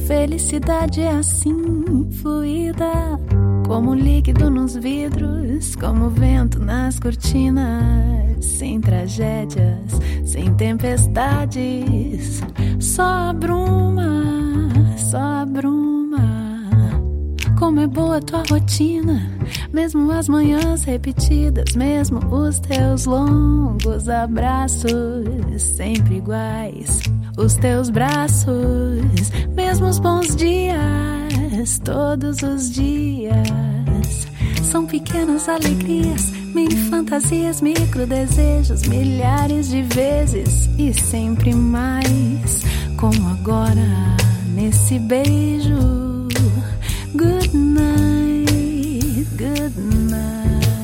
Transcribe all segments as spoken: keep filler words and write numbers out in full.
Felicidade é assim, fluida, como líquido nos vidros, como vento nas cortinas, sem tragédias, sem tempestades, só a bruma, só a bruma. Como é boa tua rotina, mesmo as manhãs repetidas, mesmo os teus longos abraços, sempre iguais, os teus braços, mesmo os bons dias, todos os dias. São pequenas alegrias, mini fantasias, micro desejos, milhares de vezes e sempre mais, como agora nesse beijo. Good night, good night.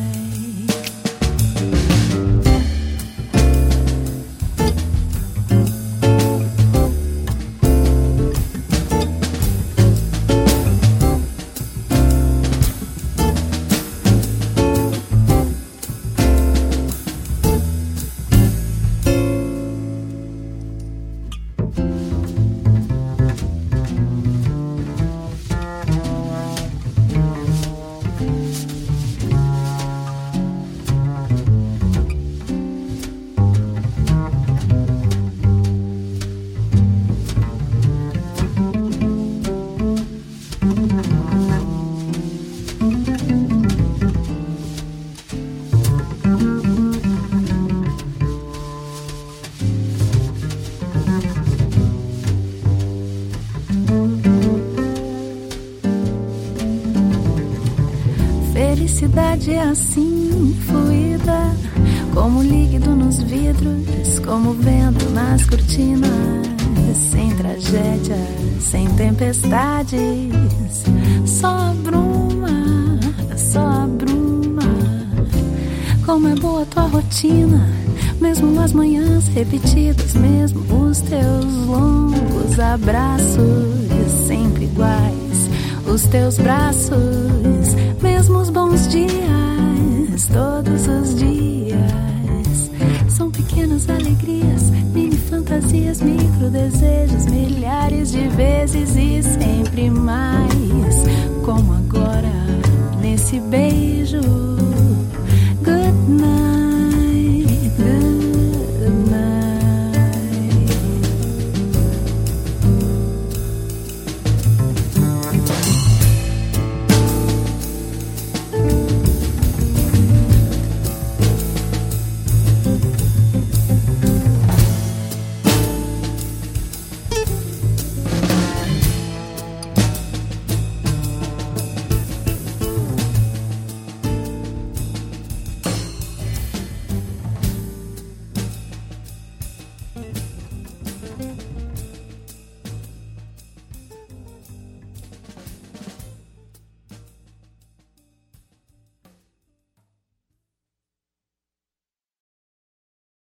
Felicidade é assim, fluida, como líquido nos vidros, como vento nas cortinas, sem tragédia, sem tempestades, só a bruma, só a bruma. Como é boa tua rotina, mesmo as manhãs repetidas, mesmo os teus longos abraços, sempre iguais, os teus braços, mesmo os bons dias, todos os dias. São pequenas alegrias, mini fantasias, micro desejos, milhares de vezes e sempre mais, como agora nesse beijo.